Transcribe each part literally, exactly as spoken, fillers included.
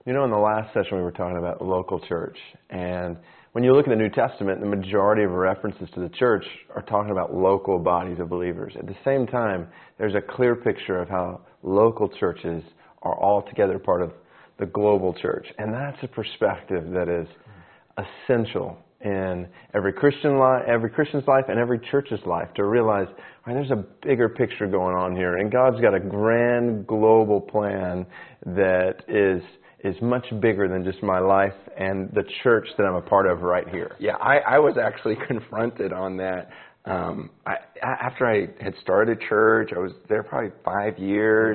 You know, in the last session we were talking about local church, and when you look at the New Testament, the majority of references to the church are talking about local bodies of believers. At the same time, there's a clear picture of how local churches are all together part of the global church, and that's a perspective that is essential in every Christian life, every Christian's life, and every church's life, to realize, all right, there's a bigger picture going on here, and God's got a grand global plan that is is much bigger than just my life and the church that I'm a part of right here. Yeah, I, I was actually confronted on that. Um, I, after I had started church, I was there probably five years,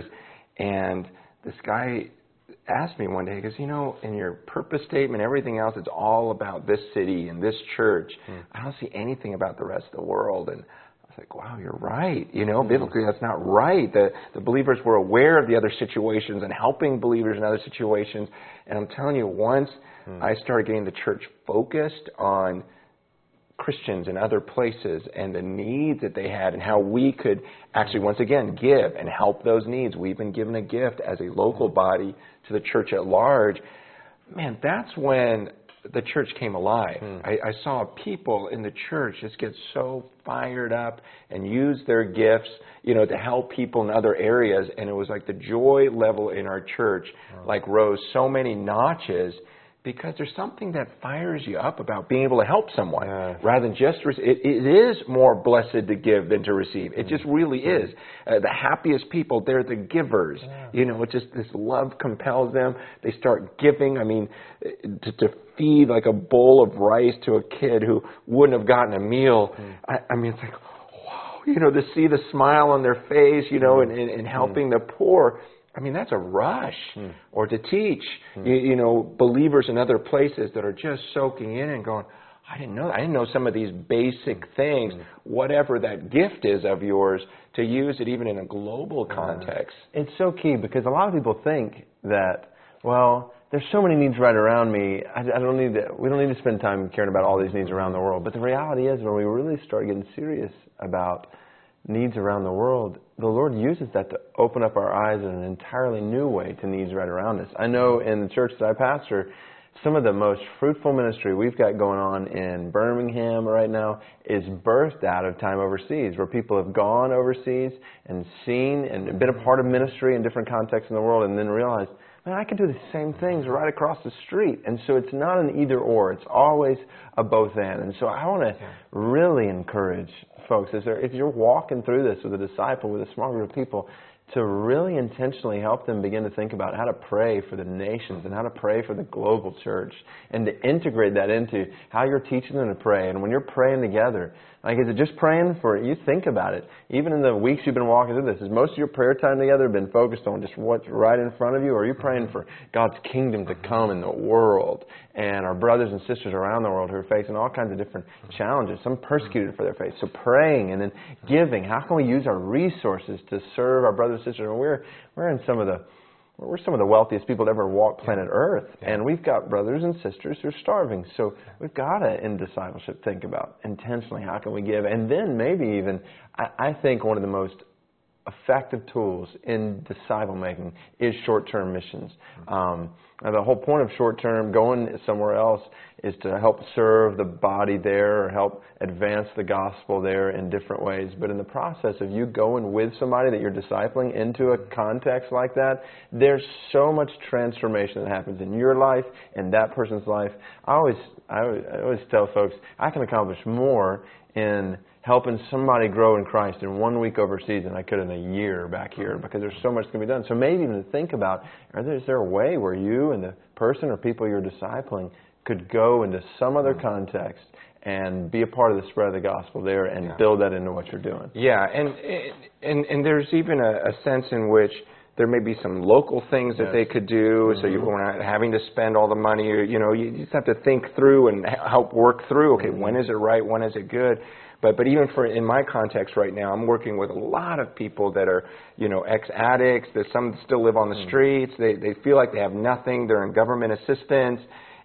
and this guy asked me one day, he goes, you know, in your purpose statement, everything else, it's all about this city and this church. Mm. I don't see anything about the rest of the world. And I was like, wow, you're right. You know, mm. biblically, that's not right. The, the believers were aware of the other situations and helping believers in other situations. And I'm telling you, once mm. I started getting the church focused on Christians in other places and the needs that they had and how we could actually, once again, give and help those needs. We've been given a gift as a local body to the church at large. Man, that's when the church came alive. Hmm. I, I saw people in the church just get so fired up and use their gifts, you know, to help people in other areas. And it was like the joy level in our church, oh. like rose so many notches, because there's something that fires you up about being able to help someone yeah. rather than just receive. It, it is more blessed to give than to receive. It just really is. Uh, the happiest people, they're the givers. Yeah. You know, it just, this love compels them. They start giving. I mean, to, to feed like a bowl of rice to a kid who wouldn't have gotten a meal. Mm. I, I mean, it's like, wow, you know, to see the smile on their face, you know, and, and, and helping mm. the poor. I mean, that's a rush. Hmm. Or to teach, hmm. you, you know, believers in other places that are just soaking in and going, I didn't know, I didn't know some of these basic things, hmm. whatever that gift is of yours, to use it even in a global context. Uh, it's so key, because a lot of people think that, well, there's so many needs right around me, I, I don't need to, we don't need to spend time caring about all these needs around the world. But the reality is, when we really start getting serious about needs around the world, the Lord uses that to open up our eyes in an entirely new way to needs right around us. I know in the church that I pastor, some of the most fruitful ministry we've got going on in Birmingham right now is birthed out of time overseas, where people have gone overseas and seen and been a part of ministry in different contexts in the world, and then realized, man, I can do the same things right across the street. And so it's not an either or. It's always a both and. And so I want to yeah. really encourage folks, is there, if you're walking through this with a disciple, with a small group of people, to really intentionally help them begin to think about how to pray for the nations and how to pray for the global church, and to integrate that into how you're teaching them to pray. And when you're praying together, like, is it just praying for, you think about it, even in the weeks you've been walking through this, has most of your prayer time together been focused on just what's right in front of you, or are you praying for God's kingdom to come in the world, and our brothers and sisters around the world who are facing all kinds of different challenges, some persecuted for their faith? So praying and then giving. How can we use our resources to serve our brothers and sisters? And we're, we're in some of the We're some of the wealthiest people to ever walk planet Earth, yeah. and we've got brothers and sisters who are starving. So we've got to, in discipleship, think about intentionally how can we give, and then maybe even, I, I think one of the most effective tools in disciple making is short-term missions. Um, and the whole point of short-term, going somewhere else, is to help serve the body there or help advance the gospel there in different ways. But in the process of you going with somebody that you're discipling into a context like that, there's so much transformation that happens in your life, in that person's life. I always, I always, I always tell folks, I can accomplish more in helping somebody grow in Christ in one week overseas than I could in a year back here, because there's so much that can be done. So maybe even to think about, are there, is there a way where you and the person or people you're discipling could go into some other context and be a part of the spread of the gospel there and yeah. build that into what you're doing? Yeah, and and, and there's even a, a sense in which there may be some local things that yes. they could do, mm-hmm. so you're not having to spend all the money. Or, you know, you just have to think through and help work through, okay, mm-hmm. when is it right, when is it good? But but even for in my context right now, I'm working with a lot of people that are, you know, ex-addicts, that some still live on the mm-hmm. streets. They they feel like they have nothing. They're in government assistance.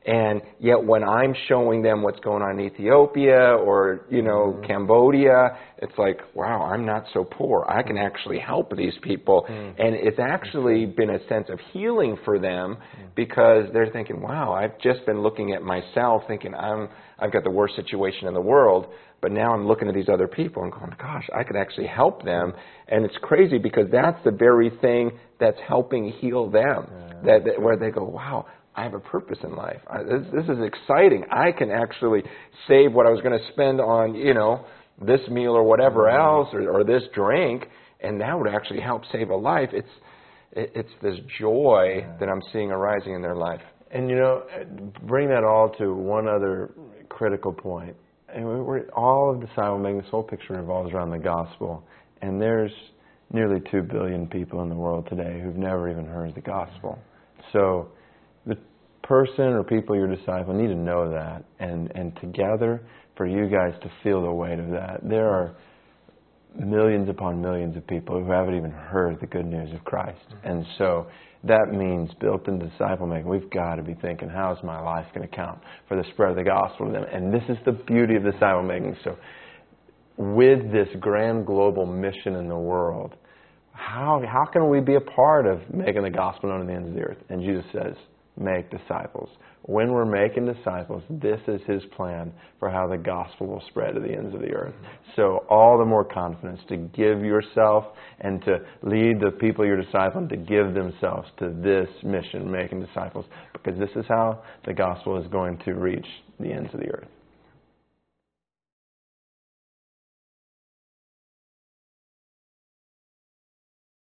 And yet when I'm showing them what's going on in Ethiopia or, you know, mm. Cambodia, it's like, wow, I'm not so poor. I can actually help these people. Mm. And it's actually been a sense of healing for them mm. because they're thinking, wow, I've just been looking at myself thinking I'm, I've got the worst situation in the world. But now I'm looking at these other people and going, gosh, I could actually help them. And it's crazy because that's the very thing that's helping heal them. Yeah. That, that where they go, wow, I have a purpose in life. I, this, this is exciting. I can actually save what I was going to spend on, you know, this meal or whatever else, or, or this drink, and that would actually help save a life. It's it, it's this joy yeah. that I'm seeing arising in their life. And you know, bring that all to one other critical point. And we're, all of disciple making, this whole picture revolves around the gospel. And there's nearly two billion people in the world today who've never even heard the gospel. So the person or people you're discipling need to know that. And, and together, for you guys to feel the weight of that. There are millions upon millions of people who haven't even heard the good news of Christ. Mm-hmm. And so that means built into disciple making, we've got to be thinking, how is my life going to count for the spread of the gospel to them? And this is the beauty of disciple making. So with this grand global mission in the world, how how can we be a part of making the gospel known to the ends of the earth? And Jesus says, make disciples. When we're making disciples, this is His plan for how the gospel will spread to the ends of the earth. So all the more confidence to give yourself and to lead the people you're discipling to give themselves to this mission, making disciples, because this is how the gospel is going to reach the ends of the earth.